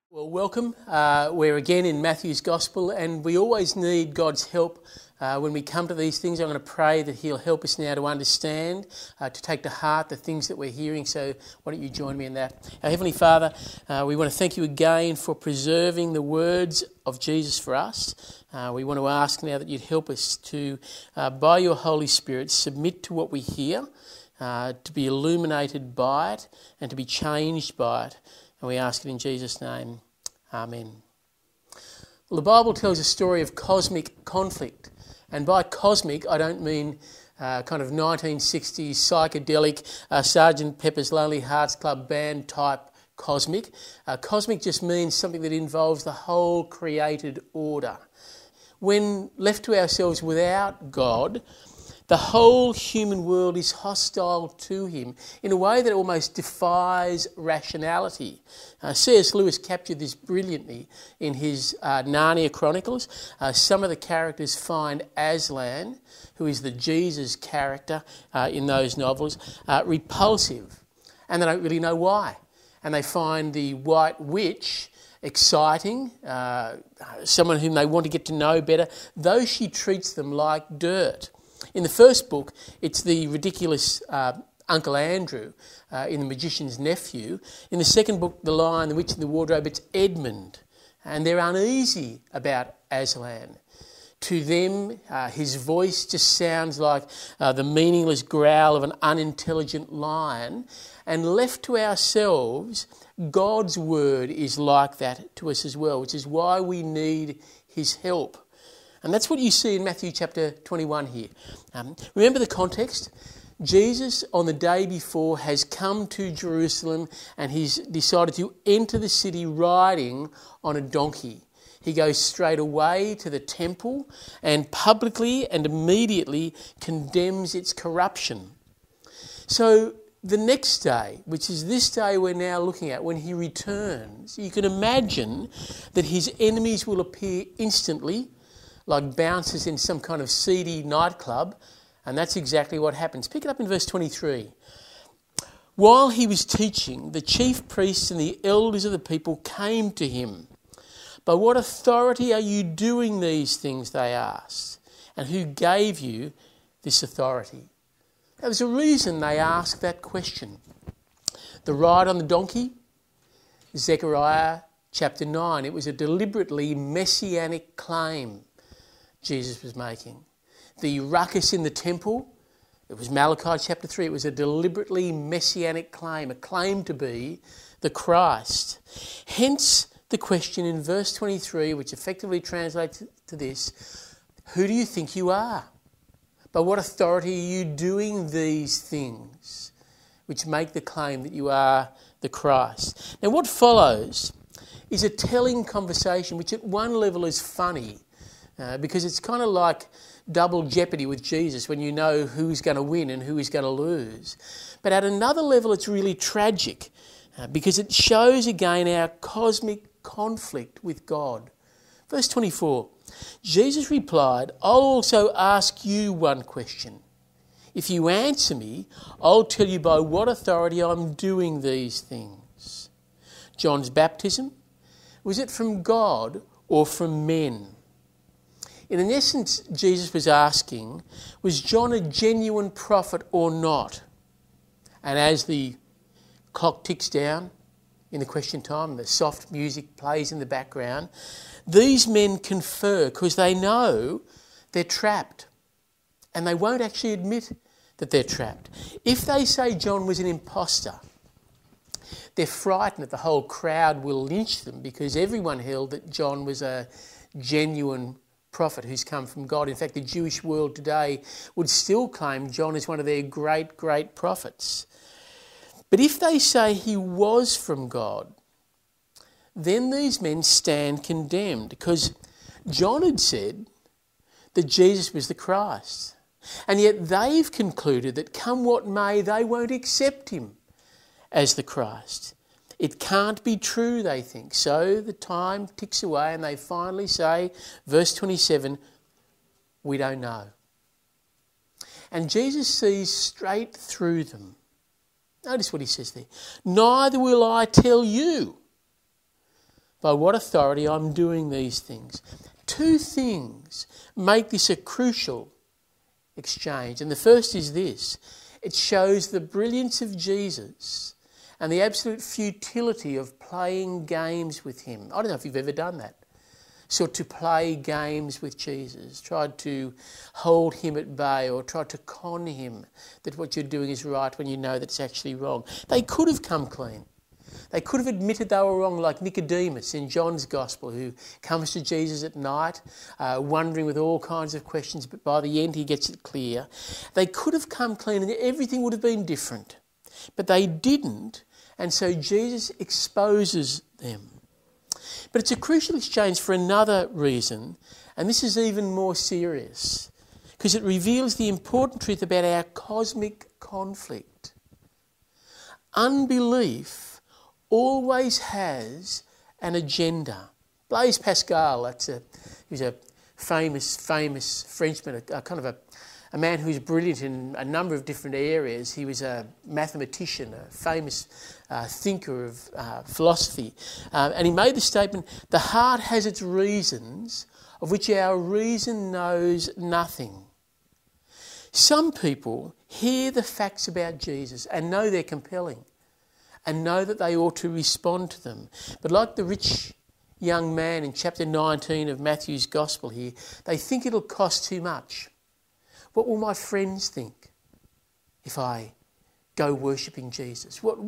Well, welcome. We're again in Matthew's Gospel, and we always need God's help when we come to these things. I'm going to pray that He'll help us now to understand, to take to heart the things that we're hearing. So why don't you join me in that? Our Heavenly Father, we want to thank you again for preserving the words of Jesus for us. We want to ask now that you'd help us to, by your Holy Spirit, submit to what we hear, to be illuminated by it and to be changed by it. And we ask it in Jesus' name. Amen. Well, the Bible tells a story of cosmic conflict. And by cosmic, I don't mean kind of 1960s psychedelic Sgt. Pepper's Lonely Hearts Club Band type cosmic. Cosmic just means something that involves the whole created order. When left to ourselves without God, the whole human world is hostile to him in a way that almost defies rationality. C.S. Lewis captured this brilliantly in his Narnia Chronicles. Some of the characters find Aslan, who is the Jesus character in those novels, repulsive, and they don't really know why. And they find the White Witch exciting, someone whom they want to get to know better, though she treats them like dirt. In the first book, it's the ridiculous Uncle Andrew in The Magician's Nephew. In the second book, The Lion, the Witch and the Wardrobe, it's Edmund. And they're uneasy about Aslan. To them, his voice just sounds like the meaningless growl of an unintelligent lion. And left to ourselves, God's word is like that to us as well, which is why we need his help. And that's what you see in Matthew chapter 21 here. Remember the context? Jesus, on the day before, has come to Jerusalem and he's decided to enter the city riding on a donkey. He goes straight away to the temple and publicly and immediately condemns its corruption. So the next day, which is this day we're now looking at, when he returns, you can imagine that his enemies will appear instantly, like bouncers in some kind of seedy nightclub, and that's exactly what happens. Pick it up in verse 23. While he was teaching, the chief priests and the elders of the people came to him. By what authority are you doing these things, they asked, and who gave you this authority? There was a reason they asked that question. The ride on the donkey, Zechariah chapter 9, it was a deliberately messianic claim Jesus was making. The ruckus in the temple, it was Malachi chapter 3, it was a deliberately messianic claim, a claim to be the Christ. Hence the question in verse 23, which effectively translates to this: who do you think you are? By what authority are you doing these things which make the claim that you are the Christ? Now what follows is a telling conversation which at one level is funny, because it's kind of like double jeopardy with Jesus when you know who's going to win and who is going to lose. But at another level it's really tragic because it shows again our cosmic conflict with God. Verse 24, Jesus replied, I'll also ask you one question. If you answer me, I'll tell you by what authority I'm doing these things. John's baptism, was it from God or from men? In essence, Jesus was asking, was John a genuine prophet or not? And as the clock ticks down in the question time, the soft music plays in the background, these men confer because they know they're trapped and they won't actually admit that they're trapped. If they say John was an imposter, they're frightened that the whole crowd will lynch them because everyone held that John was a genuine prophet who's come from God. In fact, the Jewish world today would still claim John is one of their great, great prophets. But if they say he was from God, then these men stand condemned because John had said that Jesus was the Christ. And yet they've concluded that come what may, they won't accept him as the Christ. It can't be true, they think. So the time ticks away and they finally say, verse 27, we don't know. And Jesus sees straight through them. Notice what he says there. Neither will I tell you. By what authority I'm doing these things. Two things make this a crucial exchange. And the first is this. It shows the brilliance of Jesus and the absolute futility of playing games with him. I don't know if you've ever done that. Sought to play games with Jesus, tried to hold him at bay or tried to con him that what you're doing is right when you know that it's actually wrong. They could have come clean. They could have admitted they were wrong, like Nicodemus in John's Gospel, who comes to Jesus at night, wondering with all kinds of questions, but by the end he gets it clear. They could have come clean and everything would have been different. But they didn't, and so Jesus exposes them. But it's a crucial exchange for another reason, and this is even more serious, because it reveals the important truth about our cosmic conflict. Unbelief always has an agenda. Blaise Pascal, he was a famous Frenchman, a man who was brilliant in a number of different areas. He was a mathematician, a famous thinker of philosophy. And he made the statement, the heart has its reasons of which our reason knows nothing. Some people hear the facts about Jesus and know they're compelling and know that they ought to respond to them. But like the rich young man in chapter 19 of Matthew's Gospel here, they think it'll cost too much. What will my friends think if I go worshipping Jesus? What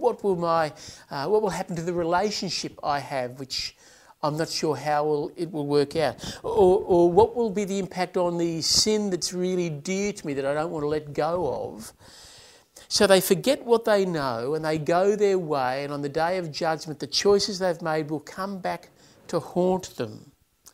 will happen to the relationship I have, which I'm not sure how it will work out? Or what will be the impact on the sin that's really dear to me that I don't want to let go of? So they forget what they know and they go their way, and on the day of judgment, the choices they've made will come back to haunt them.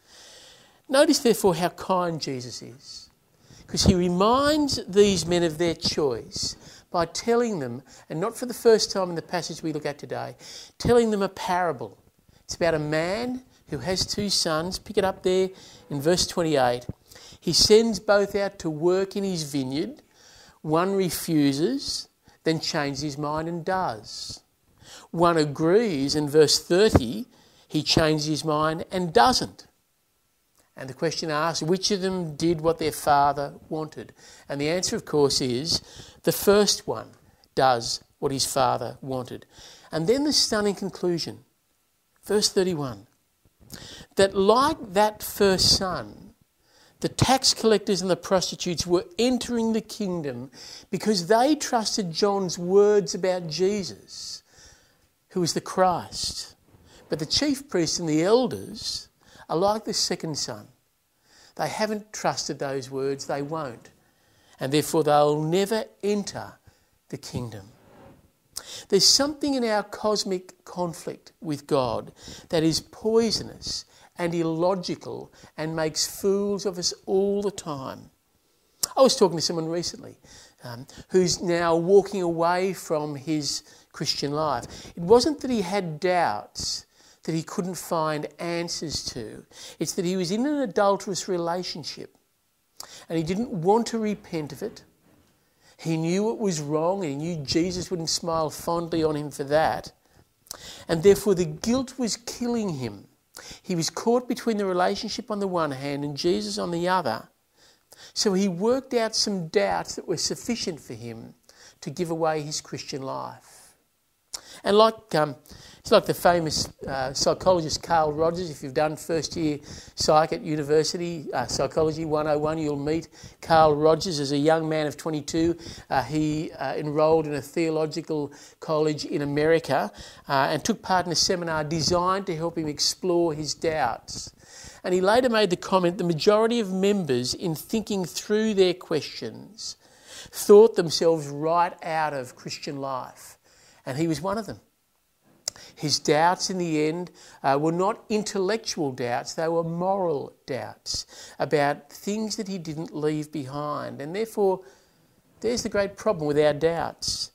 Notice, therefore, how kind Jesus is, because he reminds these men of their choice by telling them, and not for the first time in the passage we look at today, telling them a parable. It's about a man who has two sons. Pick it up there in verse 28. He sends both out to work in his vineyard. One refuses, then changes his mind and does. One agrees, in verse 30, he changes his mind and doesn't. And the question asks, which of them did what their father wanted? And the answer, of course, is the first one does what his father wanted. And then the stunning conclusion, verse 31, that like that first son, the tax collectors and the prostitutes were entering the kingdom because they trusted John's words about Jesus, who is the Christ. But the chief priests and the elders are like the second son. They haven't trusted those words, they won't. And therefore they'll never enter the kingdom. There's something in our cosmic conflict with God that is poisonous and illogical and makes fools of us all the time. I was talking to someone recently who's now walking away from his Christian life. It wasn't that he had doubts that he couldn't find answers to. It's that he was in an adulterous relationship and he didn't want to repent of it. He knew it was wrong and he knew Jesus wouldn't smile fondly on him for that. And therefore the guilt was killing him. He was caught between the relationship on the one hand and Jesus on the other. So he worked out some doubts that were sufficient for him to give away his Christian life. And it's like the famous psychologist Carl Rogers. If you've done first year psych at university, Psychology 101, you'll meet Carl Rogers. As a young man of 22, he enrolled in a theological college in America and took part in a seminar designed to help him explore his doubts. And he later made the comment, the majority of members, in thinking through their questions, thought themselves right out of Christian life. And he was one of them. His doubts in the end were not intellectual doubts, they were moral doubts about things that he didn't leave behind. And therefore, there's the great problem with our doubts.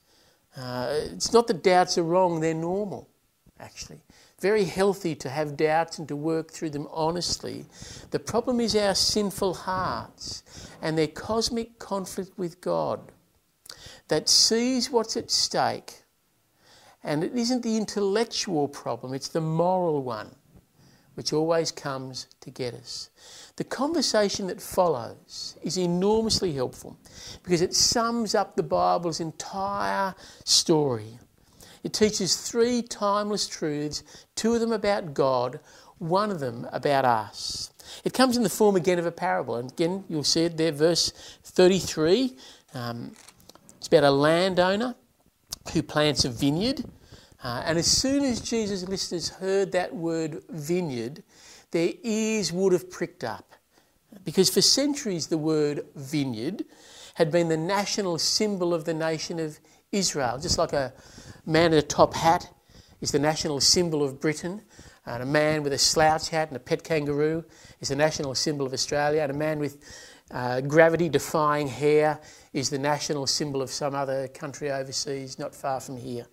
It's not that doubts are wrong, they're normal, actually. Very healthy to have doubts and to work through them honestly. The problem is our sinful hearts and their cosmic conflict with God that sees what's at stake. And it isn't the intellectual problem, it's the moral one. which always comes to get us. The conversation that follows is enormously helpful because it sums up the Bible's entire story. It teaches 3 timeless truths, 2 of them about God, 1 of them about us. It comes in the form again of a parable. And again, you'll see it there, verse 33. It's about a landowner who plants a vineyard. And as soon as Jesus' listeners heard that word vineyard, their ears would have pricked up. Because for centuries the word vineyard had been the national symbol of the nation of Israel. Just like a man in a top hat is the national symbol of Britain, and a man with a slouch hat and a pet kangaroo is the national symbol of Australia, and a man with gravity-defying hair is the national symbol of some other country overseas, not far from here.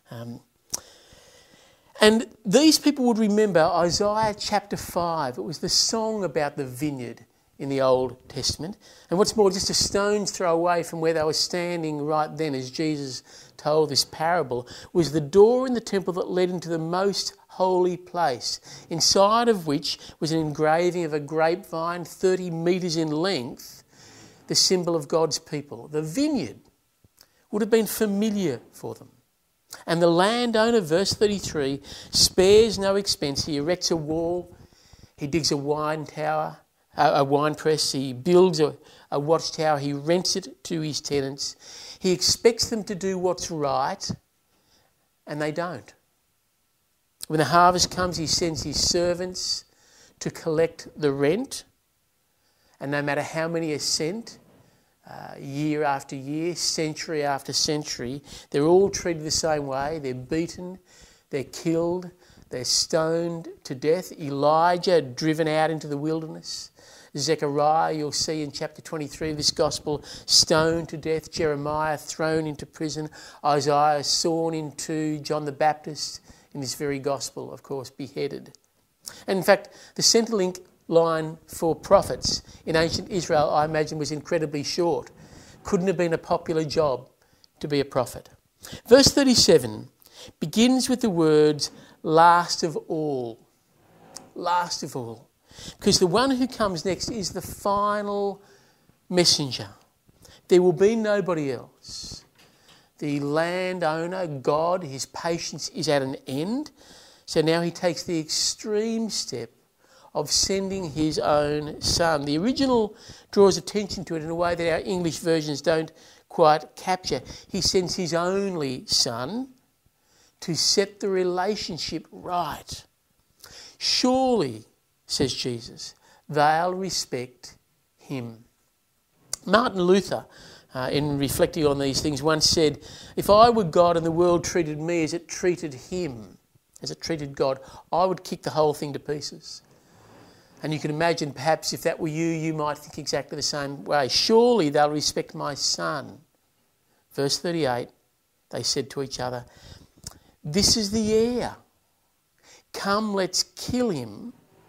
And these people would remember Isaiah chapter 5. It was the song about the vineyard in the Old Testament. And what's more, just a stone's throw away from where they were standing right then as Jesus told this parable was the door in the temple that led into the most holy place, inside of which was an engraving of a grapevine 30 metres in length, the symbol of God's people. The vineyard would have been familiar for them. And the landowner, verse 33, spares no expense. He erects a wall, he digs a wine press, he builds a watchtower, he rents it to his tenants. He expects them to do what's right, and they don't. When the harvest comes, he sends his servants to collect the rent, and no matter how many are sent, year after year, century after century, they're all treated the same way. They're beaten, they're killed, they're stoned to death. Elijah driven out into the wilderness. Zechariah, you'll see in chapter 23 of this gospel, stoned to death. Jeremiah thrown into prison. Isaiah sawn into. John the Baptist in this very gospel, of course, beheaded. And in fact, the Centrelink line for prophets in ancient Israel, I imagine, was incredibly short. Couldn't have been a popular job to be a prophet. Verse 37 begins with the words, last of all. Last of all. Because the one who comes next is the final messenger. There will be nobody else. The landowner, God, his patience is at an end. So now he takes the extreme step of sending his own son. The original draws attention to it in a way that our English versions don't quite capture. He sends his only son to set the relationship right. Surely, says Jesus, they'll respect him. Martin Luther, in reflecting on these things, once said, if I were God and the world treated me as it treated him, as it treated God, I would kick the whole thing to pieces. And you can imagine perhaps if that were you, you might think exactly the same way. Surely they'll respect my son. Verse 38, they said to each other, this is the heir. Come, let's kill him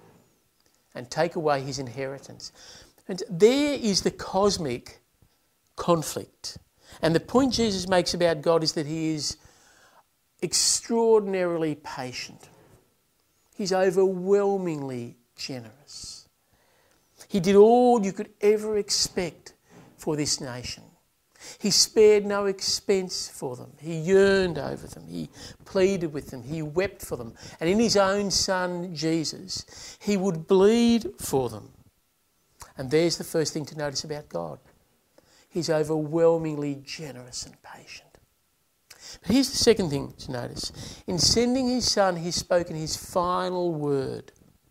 and take away his inheritance. And there is the cosmic conflict. And the point Jesus makes about God is that he is extraordinarily patient. He's overwhelmingly generous. He did all you could ever expect for this nation. He spared no expense for them. He yearned over them. He pleaded with them. He wept for them. And in his own son, Jesus, he would bleed for them. And there's the first thing to notice about God. He's overwhelmingly generous and patient. But here's the second thing to notice. In sending his son, he's spoken his final word.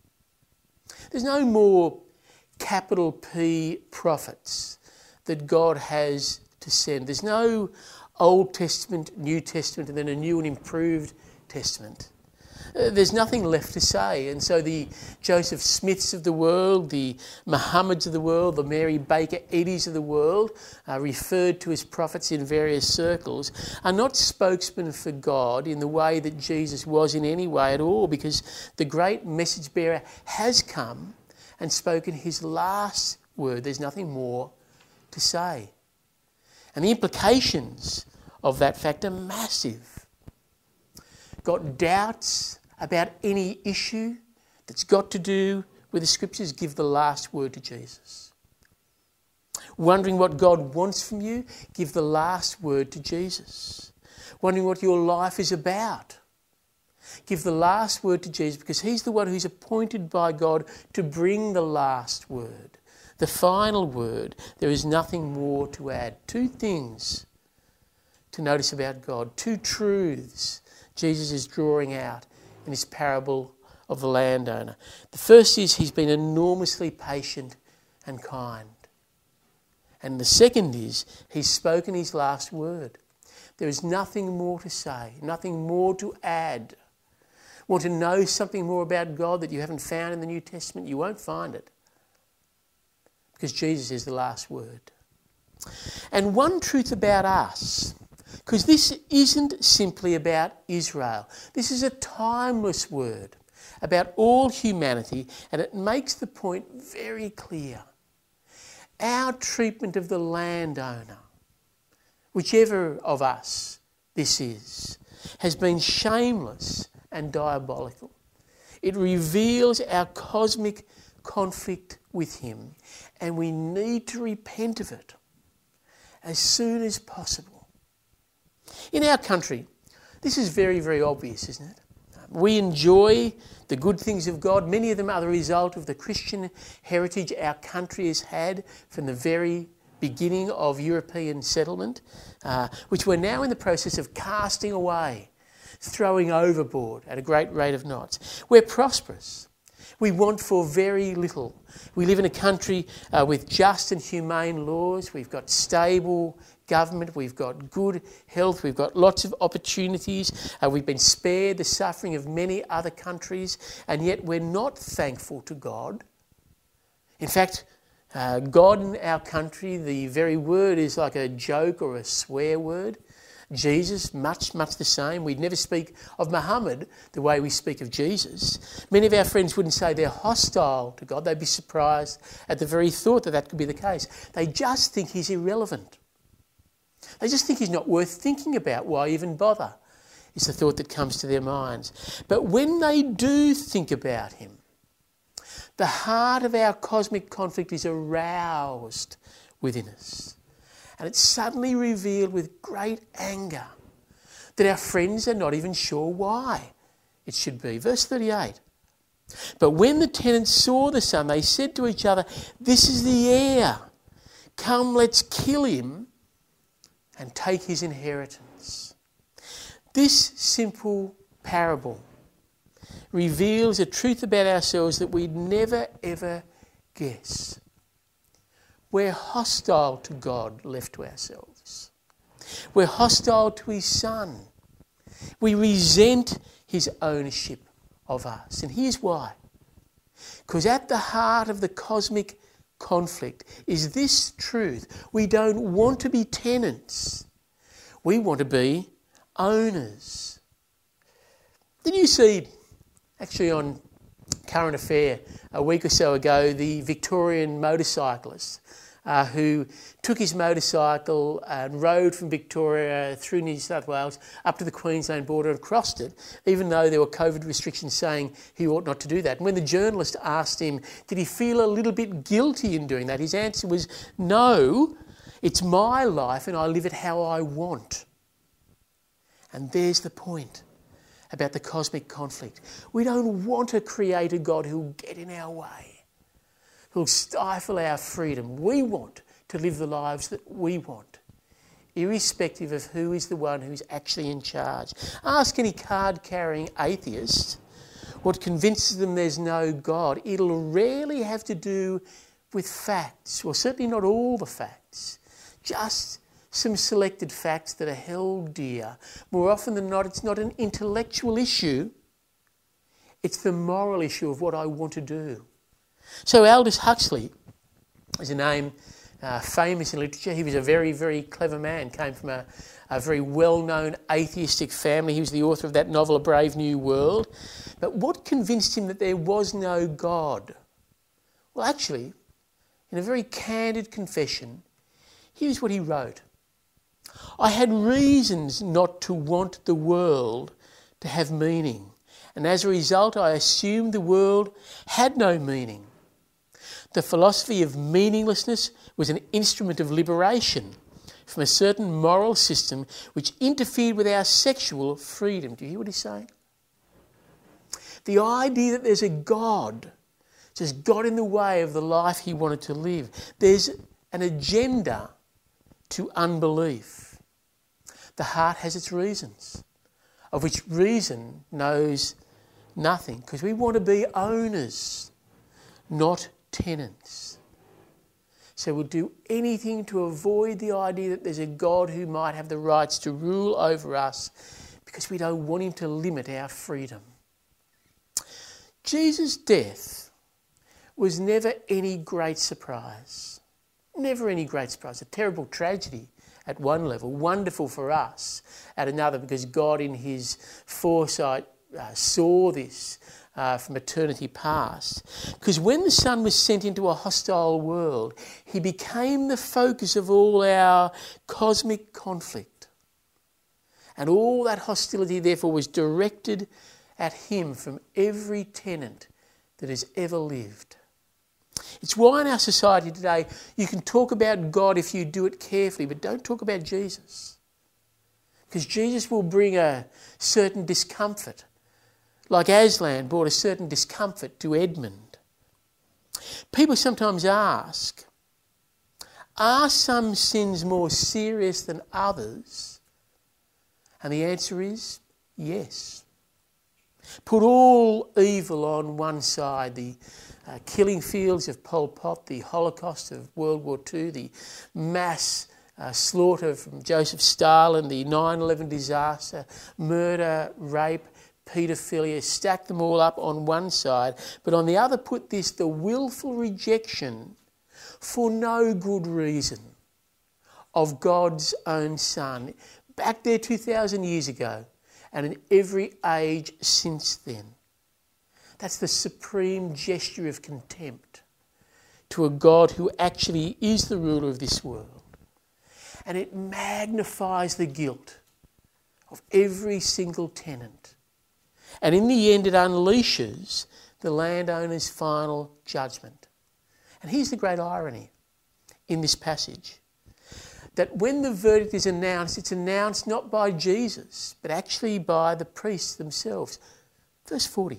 There's no more capital P prophets that God has to send. There's no Old Testament, New Testament, and then a new and improved Testament. There's nothing left to say. And so the Joseph Smiths of the world, the Muhammads of the world, the Mary Baker Eddies of the world, referred to as prophets in various circles, are not spokesmen for God in the way that Jesus was in any way at all, because the great message bearer has come and spoken his last word. There's nothing more to say. And the implications of that fact are massive. Got doubts about any issue? that's got to do with the Scriptures, give the last word to Jesus. Wondering what God wants from you, give the last word to Jesus. Wondering what your life is about, give the last word to Jesus, because he's the one who's appointed by God to bring the last word, the final word. There is nothing more to add. Two things to notice about God, two truths Jesus is drawing out in this parable of the landowner. The first is he's been enormously patient and kind. And the second is he's spoken his last word. There is nothing more to say, nothing more to add. Want to know something more about God that you haven't found in the New Testament? You won't find it, because Jesus is the last word. And one truth about us, because this isn't simply about Israel. This is a timeless word about all humanity, and it makes the point very clear. Our treatment of the landowner, whichever of us this is, has been shameless and diabolical. It reveals our cosmic conflict with him, and we need to repent of it as soon as possible. In our country, this is very, very obvious, isn't it? We enjoy the good things of God. Many of them are the result of the Christian heritage our country has had from the very beginning of European settlement, which we're now in the process of casting away, throwing overboard at a great rate of knots. We're prosperous. We want for very little. We live in a country with just and humane laws. We've got stable government. We've got good health. We've got lots of opportunities. We've been spared the suffering of many other countries, and yet we're not thankful to God. In fact, God in our country, the very word is like a joke or a swear word. Jesus, much the same. We'd never speak of Muhammad the way we speak of Jesus. Many of our friends wouldn't say they're hostile to God. They'd be surprised at the very thought that that could be the case. They just think he's irrelevant. They just think he's not worth thinking about. Why even bother? Is the thought that comes to their minds. But when they do think about him, the heart of our cosmic conflict is aroused within us. And it's suddenly revealed with great anger that our friends are not even sure why it should be. Verse 38. But when the tenants saw the son, they said to each other, "This is the heir. Come, let's kill him and take his inheritance." This simple parable reveals a truth about ourselves that we'd never ever guess. We're hostile to God left to ourselves. We're hostile to his son. We resent his ownership of us. And here's why. Because at the heart of the cosmic conflict is this truth. We don't want to be tenants. We want to be owners. Did you see, actually on Current Affair a week or so ago, the Victorian motorcyclist who took his motorcycle and rode from Victoria through New South Wales up to the Queensland border and crossed it, even though there were COVID restrictions saying he ought not to do that. And when the journalist asked him, did he feel a little bit guilty in doing that? His answer was, no, it's my life and I live it how I want. And there's the point about the cosmic conflict. We don't want a creator God who'll get in our way, who'll stifle our freedom. We want to live the lives that we want, irrespective of who is the one who's actually in charge. Ask any card-carrying atheist what convinces them there's no God. It'll rarely have to do with facts, or certainly not all the facts, just some selected facts that are held dear. More often than not, it's not an intellectual issue, it's the moral issue of what I want to do. So Aldous Huxley is a name famous in literature. He was a very, very clever man, came from a very well-known atheistic family. He was the author of that novel, A Brave New World. But what convinced him that there was no God? Well, actually, in a very candid confession, here's what he wrote. I had reasons not to want the world to have meaning, and as a result I assumed the world had no meaning. The philosophy of meaninglessness was an instrument of liberation from a certain moral system which interfered with our sexual freedom. Do you hear what he's saying? The idea that there's a God just got in the way of the life he wanted to live. There's an agenda to unbelief. The heart has its reasons, of which reason knows nothing, because we want to be owners, not tenants. So we'll do anything to avoid the idea that there's a God who might have the rights to rule over us, because we don't want him to limit our freedom. Jesus' death was never any great surprise. Never any great surprise. A terrible tragedy at one level, wonderful for us at another, because God in his foresight saw this from eternity past. Because when the Son was sent into a hostile world, he became the focus of all our cosmic conflict. And all that hostility therefore was directed at him from every tenant that has ever lived. It's why in our society today you can talk about God if you do it carefully, but don't talk about Jesus. Because Jesus will bring a certain discomfort, like Aslan brought a certain discomfort to Edmund. People sometimes ask, are some sins more serious than others? And the answer is yes. Put all evil on one side, the killing fields of Pol Pot, the Holocaust of World War II, the mass slaughter from Joseph Stalin, the 9/11 disaster, murder, rape, paedophilia, stack them all up on one side, but on the other put this, the willful rejection for no good reason of God's own Son, back there 2,000 years ago, and in every age since then. That's the supreme gesture of contempt to a God who actually is the ruler of this world. And it magnifies the guilt of every single tenant. And in the end, it unleashes the landowner's final judgment. And here's the great irony in this passage, that when the verdict is announced, it's announced not by Jesus, but actually by the priests themselves. Verse 40.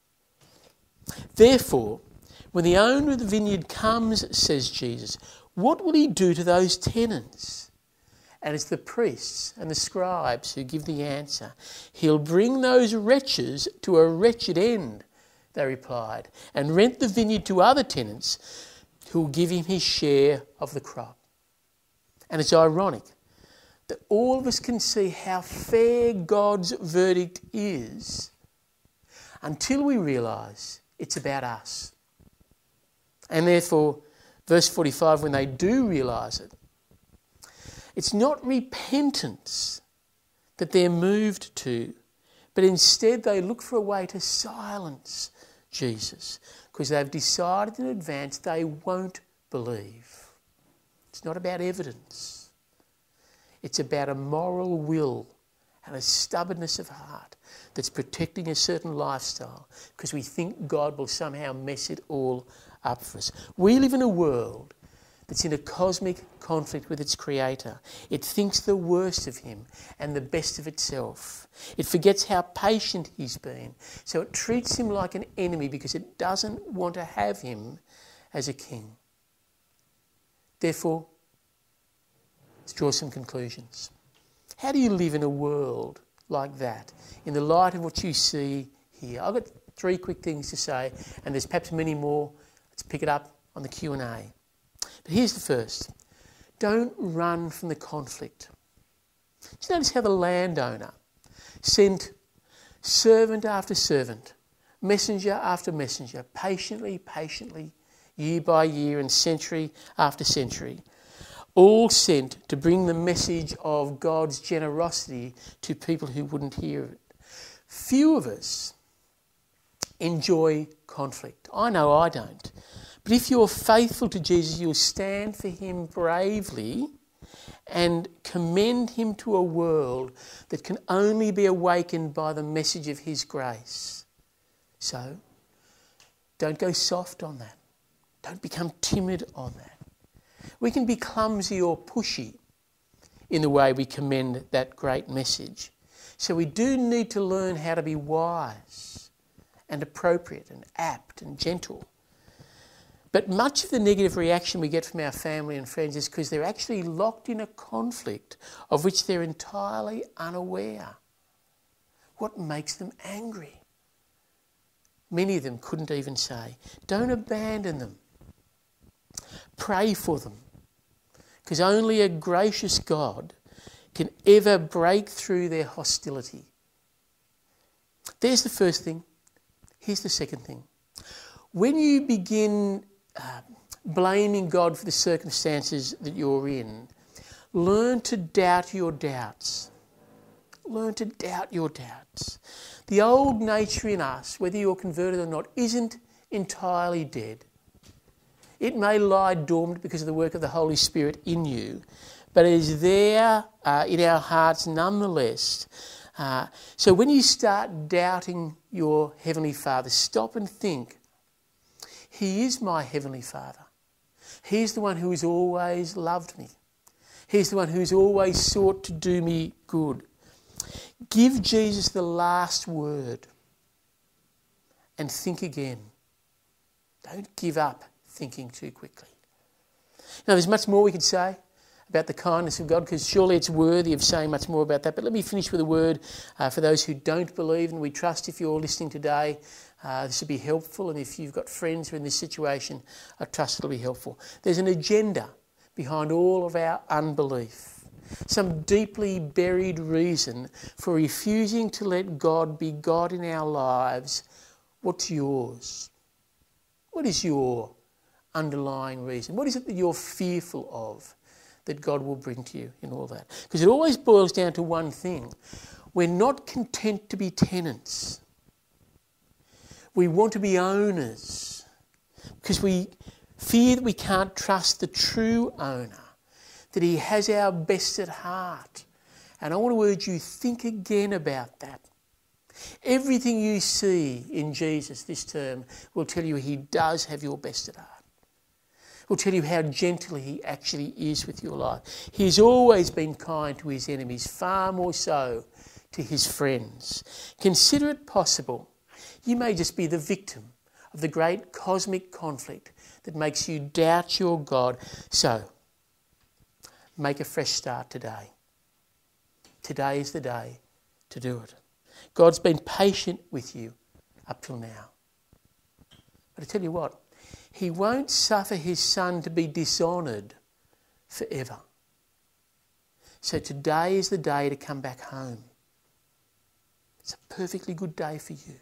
Therefore, when the owner of the vineyard comes, says Jesus, what will he do to those tenants? And it's the priests and the scribes who give the answer. He'll bring those wretches to a wretched end, they replied, and rent the vineyard to other tenants who will give him his share of the crop. And it's ironic that all of us can see how fair God's verdict is until we realise it's about us. And therefore, verse 45, when they do realise it, it's not repentance that they're moved to, but instead they look for a way to silence Jesus, because they've decided in advance they won't believe. It's not about evidence. It's about a moral will and a stubbornness of heart that's protecting a certain lifestyle because we think God will somehow mess it all up for us. We live in a world that's in a cosmic conflict with its creator. It thinks the worst of him and the best of itself. It forgets how patient he's been. So it treats him like an enemy because it doesn't want to have him as a king. Therefore, let's draw some conclusions. How do you live in a world like that, in the light of what you see here? I've got 3 quick things to say, and there's perhaps many more. Let's pick it up on the Q&A. But here's the first. Don't run from the conflict. Did you notice how the landowner sent servant after servant, messenger after messenger, patiently, year by year and century after century, all sent to bring the message of God's generosity to people who wouldn't hear it? Few of us enjoy conflict. I know I don't. But if you're faithful to Jesus, you'll stand for him bravely and commend him to a world that can only be awakened by the message of his grace. So don't go soft on that. Don't become timid on that. We can be clumsy or pushy in the way we commend that great message. So we do need to learn how to be wise and appropriate and apt and gentle. But much of the negative reaction we get from our family and friends is because they're actually locked in a conflict of which they're entirely unaware. What makes them angry? Many of them couldn't even say. Don't abandon them. Pray for them. Because only a gracious God can ever break through their hostility. There's the first thing. Here's the second thing. When you begin blaming God for the circumstances that you're in, learn to doubt your doubts. Learn to doubt your doubts. The old nature in us, whether you're converted or not, isn't entirely dead. It may lie dormant because of the work of the Holy Spirit in you, but it is there in our hearts nonetheless. So when you start doubting your Heavenly Father, stop and think, He is my Heavenly Father. He's the one who has always loved me. He's the one who's always sought to do me good. Give Jesus the last word and think again. Don't give up thinking too quickly. Now, there's much more we could say about the kindness of God, because surely it's worthy of saying much more about that. But let me finish with a word for those who don't believe, and we trust if you're listening today, this will be helpful. And if you've got friends who are in this situation, I trust it'll be helpful. There's an agenda behind all of our unbelief. Some deeply buried reason for refusing to let God be God in our lives. What's yours? What is your underlying reason? What is it that you're fearful of that God will bring to you in all that? Because it always boils down to one thing. We're not content to be tenants. We want to be owners because we fear that we can't trust the true owner, that He has our best at heart. And I want to urge you, think again about that. Everything you see in Jesus this term will tell you He does have your best at heart. Will tell you how gentle He actually is with your life. He's always been kind to His enemies, far more so to His friends. Consider it possible you may just be the victim of the great cosmic conflict that makes you doubt your God. So, make a fresh start today. Today is the day to do it. God's been patient with you up till now. But I tell you what, He won't suffer His Son to be dishonoured forever. So today is the day to come back home. It's a perfectly good day for you.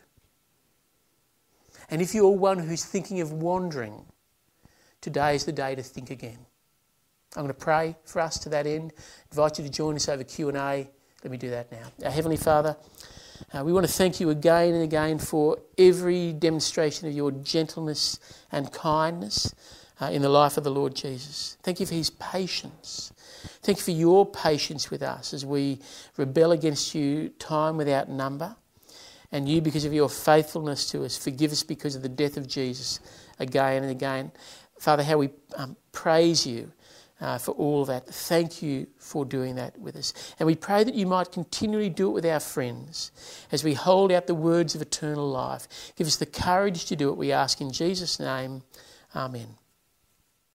And if you're one who's thinking of wandering, today is the day to think again. I'm going to pray for us to that end. Invite you to join us over Q&A. Let me do that now. Our Heavenly Father, we want to thank you again and again for every demonstration of your gentleness and kindness in the life of the Lord Jesus. Thank you for His patience. Thank you for your patience with us as we rebel against you time without number. And you, because of your faithfulness to us, forgive us because of the death of Jesus again and again. Father, how we praise you for all that. Thank you for doing that with us. And we pray that you might continually do it with our friends as we hold out the words of eternal life. Give us the courage to do it, we ask in Jesus' name. Amen.